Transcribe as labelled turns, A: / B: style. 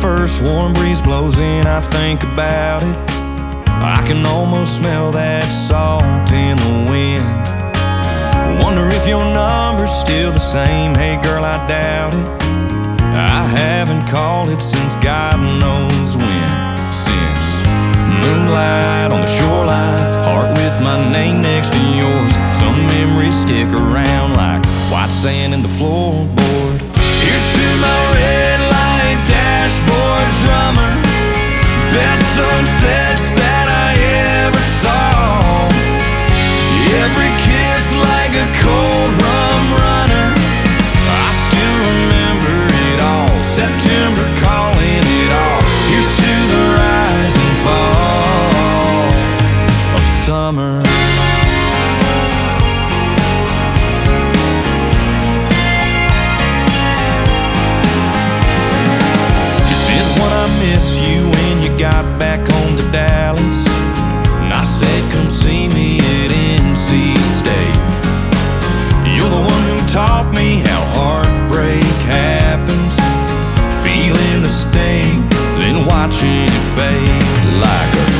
A: first warm breeze blows in, I think about it. I can almost smell that salt in the wind. Wonder if your number's still the same. Hey girl, I doubt it. I haven't called it since God knows when. Since moonlight on the shoreline, heart with my name next to yours. Some memories stick around like white sand in the floorboard. Here's to my red light dashboard drummer, best sunsets that I ever saw. Every kiss like a cold rum runner, I still remember it all. September calling it off. Here's to the rise and fall of summer. You said when I miss you when you got back home to Dallas, and I said come see me at NC State. You're the one who taught me how heartbreak happens, feeling the sting, then watching it fade like a